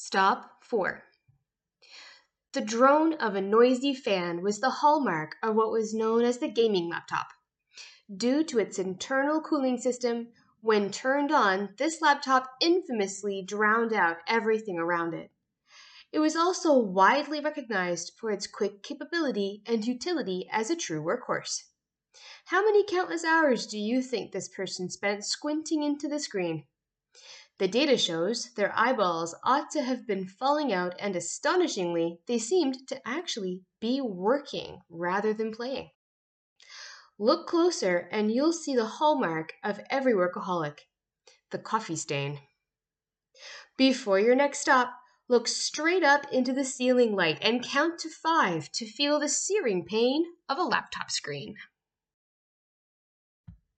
Stop 4. The drone of a noisy fan was the hallmark of what was known as the gaming laptop. Due to its internal cooling system, when turned on, this laptop infamously drowned out everything around it. It was also widely recognized for its quick capability and utility as a true workhorse. How many countless hours do you think this person spent squinting into the screen? The data shows their eyeballs ought to have been falling out, and astonishingly, they seemed to actually be working rather than playing. Look closer and you'll see the hallmark of every workaholic, the coffee stain. Before your next stop, look straight up into the ceiling light and count to 5 to feel the searing pain of a laptop screen.